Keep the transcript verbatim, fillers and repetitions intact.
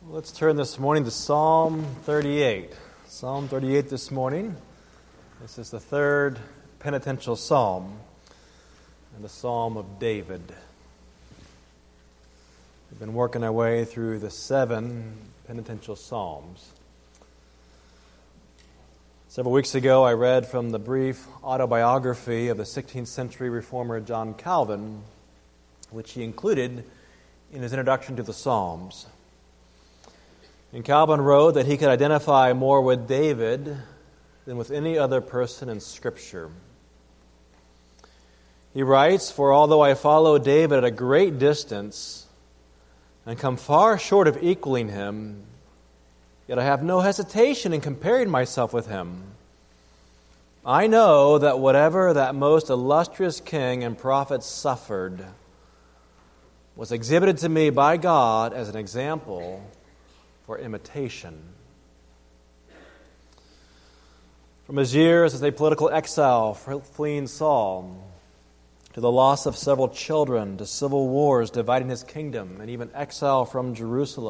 Let's turn this morning to Psalm thirty-eight. Psalm thirty-eight this morning. This is the third penitential psalm and the Psalm of David. We've been working our way through the seven penitential psalms. Several weeks ago, I read from the brief autobiography of the sixteenth century reformer John Calvin, which he included in his introduction to the Psalms. And Calvin wrote that he could identify more with David than with any other person in Scripture. He writes, "For although I follow David at a great distance and come far short of equaling him, yet I have no hesitation in comparing myself with him. I know that whatever that most illustrious king and prophet suffered was exhibited to me by God as an example for imitation." From his years as a political exile fleeing Saul, to the loss of several children, to civil wars dividing his kingdom, and even exile from Jerusalem,